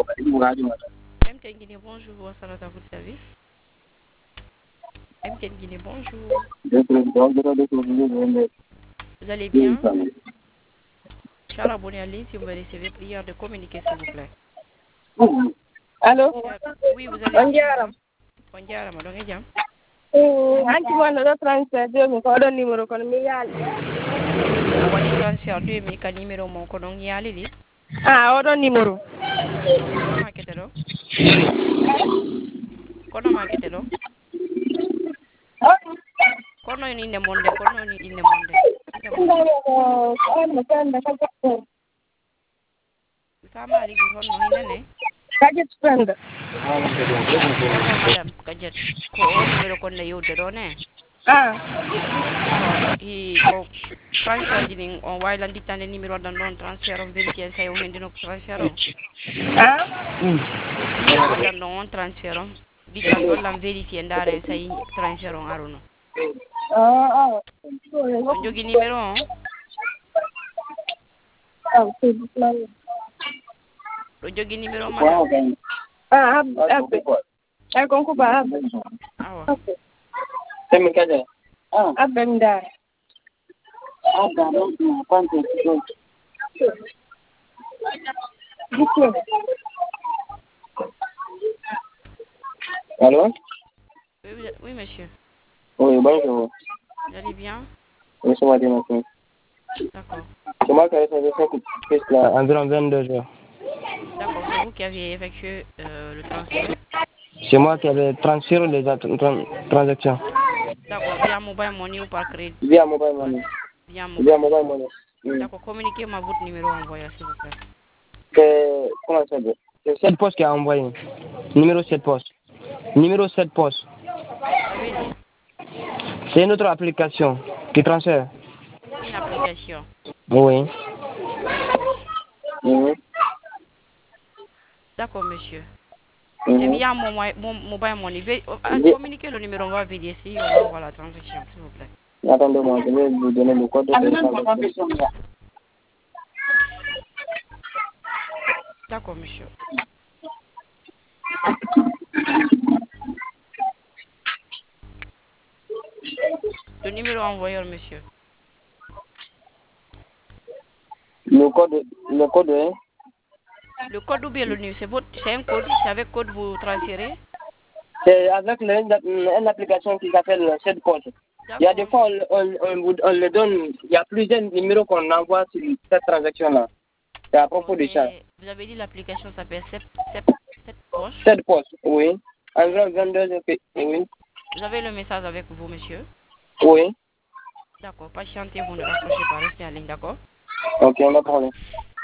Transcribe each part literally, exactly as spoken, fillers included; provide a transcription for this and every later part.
M T N Guinée, bonjour, Wassarata, à votre service. M T N Guinée, bonjour. Vous allez bien? Chara Bonne si vous me recevez, prière de communiquer, s'il vous plaît. Allô? Oui, vous allez bien, madame? Bonjour, madame. Anti wanda do transfer do mi ko don numéro kono mi yali. Wani transfer do mi ka numéro mon ko don yali li. Ah, o don numéro. Kono ma ketelo? Kono ma ketelo? Kono ni ne monde, kono ni ne monde. Sama ali kono hinane. Kajet friend. D'accord, madame Kajet. Ko o numéro kon ne yode do ne? Ah. I ko transfer dinin on waylan dittande numéro dan non transfer on vérifier say o hendino transfer o. Ah. Numéro dan non transfer on ditan do lam vérifier ndare say transfer on aruno. Ah, ah. On jogi numéro on. Ah, c'est bien. Do jogi numéro madame. Ah, ab ab. Ay kon ko ba ab. Awa. Temi kaje. Ah, ab ndar. Ah, non, pas de chose. Allô? Oui, oui, monsieur. Oui, bonjour. Vous allez bien? Oui, c'est moi, monsieur. D'accord. C'est moi qui ai fait cette pièce là environ vingt-deux jours. D'accord, c'est vous qui avez effectué euh, le transfert? C'est moi qui avais transféré les tra transactions. D'accord, via mobile money ou par crédit? Via mobile money. Via mobile, via mobile money. money. D'accord, communiquez-moi votre numéro envoyé, s'il vous plaît. C'est comment ça dit? C'est sept postes qui a envoyé. Numéro sept postes. Numéro sept postes. Ça veut dire? C'est une autre application qui transfère. Une application? Oui. sept postes. Mm-hmm. D'accord, monsieur. Mm-hmm. C'est via mon, mon mobile money. Communiquez le numéro, on va vérifier, on va voir la transaction, s'il vous plaît. Attendez-moi, je vais vous donner le code de transaction. D'accord, monsieur. Le numéro envoyé, monsieur. Le code, le code est... Le code ou bien le numéro, c'est votre, c'est un code, c'est avec code vous transférez? C'est avec le, une application qui s'appelle sept postes. Il y a des fois, on, on, on, on le donne, il y a plusieurs numéros qu'on envoie sur cette transaction-là. C'est à propos de ça. Vous avez dit l'application s'appelle sept postes? sept postes, oui. Environ vingt-deux, oui. Vous avez le message avec vous, monsieur? Oui. D'accord, patientez, vous ne raccrochez pas, restez en ligne, d'accord? Ok, on va parler.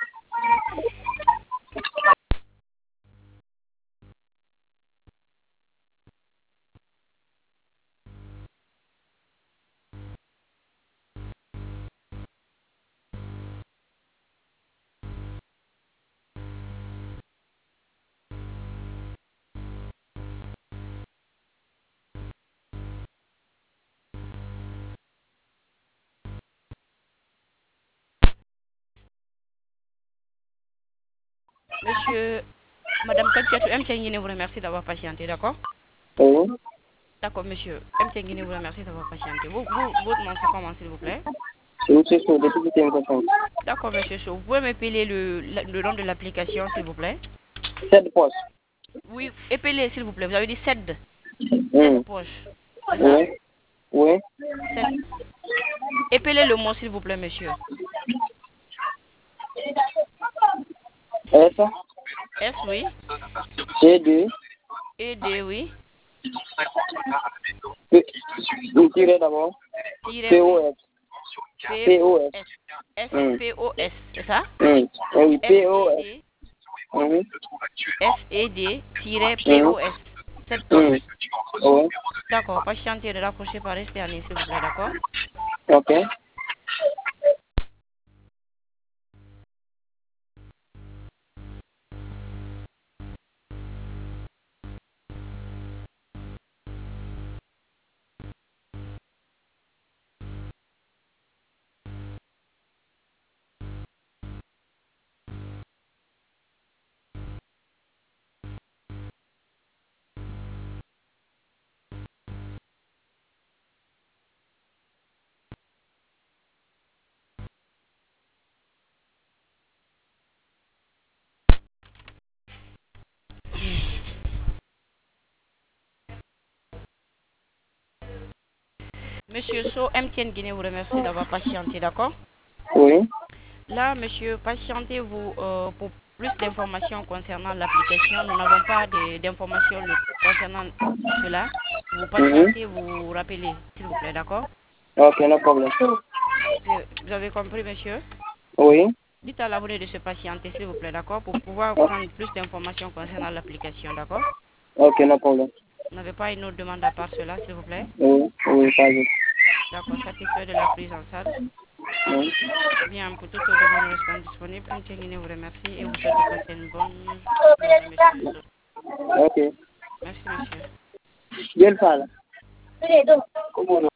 Monsieur, Madame Kadjatou, M T N Guinée vous remercie d'avoir patienté, d'accord? Oui. D'accord, monsieur. M T N Guinée vous remercie d'avoir patienté. Vous, vous, votre nom, c'est comment, s'il vous plaît? Monsieur Chou, depuis que une D'accord, monsieur Chou. Vous pouvez m'épeler le, le nom de l'application, s'il vous plaît? sept postes. Oui, épelez, s'il vous plaît. Vous avez dit sept. Mm. sept poches. C'est ça? Oui. Oui. sept. Épelez le mot, s'il vous plaît, monsieur. S. S, oui. C, D. E, D, oui. P, tiré d'abord. Tiré, P, oui. O, S. P, P, O, O, S. S. S, Mm. P, O, S. C'est ça? Mm. Oui, S, P, O, E, S. D. Mm. S, E, D, tiré, P, Mm. O, S. sept Mm. poches. Oui. D'accord, patientez de raccrocher par rester en ligne, s'il vous plaît, d'accord? Ok. Monsieur So, M T N Guinée vous remercie d'avoir patienté, d'accord? Oui. Là, monsieur, patientez-vous euh, pour plus d'informations concernant l'application. Nous n'avons pas d'informations concernant cela. Vous patientez, vous vous rappelez, s'il vous plaît, d'accord? Ok, no problème. Vous avez compris, monsieur? Oui. Dites à l'abonné de se patienter, s'il vous plaît, d'accord? Pour pouvoir prendre plus d'informations concernant l'application, d'accord? Ok, no problème. Vous n'avez pas une autre demande à part cela, s'il vous plaît? Oui, oui, pas de. D'accord, satisfait de la prise en charge. Oui. Bien, pour toute autre demande restante disponible, M T N Guinée vous remercie et vous souhaite de passer une bonne journée, monsieur. Ok. Merci, monsieur. Bien, fala.